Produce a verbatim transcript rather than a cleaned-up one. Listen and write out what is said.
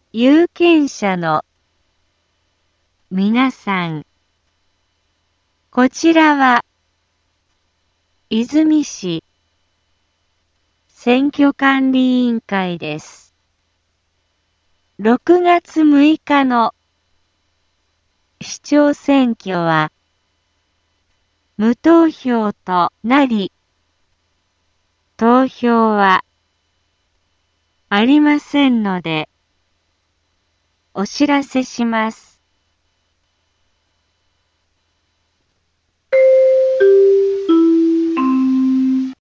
有権者の皆さん、こちらは泉市選挙管理委員会です。ろくがつむいかの市長選挙は無投票となり、投票はありませんので、お知らせします。